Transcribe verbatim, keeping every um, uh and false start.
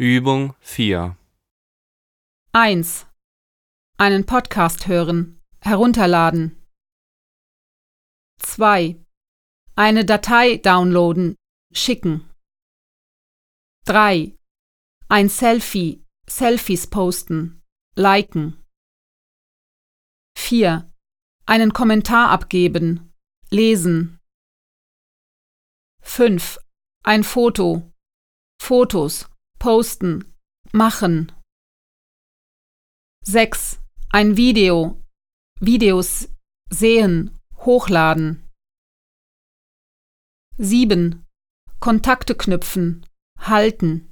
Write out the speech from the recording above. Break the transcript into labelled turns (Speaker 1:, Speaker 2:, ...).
Speaker 1: Übung vier.
Speaker 2: eins. Einen Podcast hören, herunterladen. zwei. Eine Datei downloaden, schicken. drei. Ein Selfie, Selfies posten, liken. vier. Einen Kommentar abgeben, lesen. fünf. Ein Foto, Fotos, posten, machen. sechs. Ein Video, Videos sehen, hochladen. sieben. Kontakte knüpfen, halten.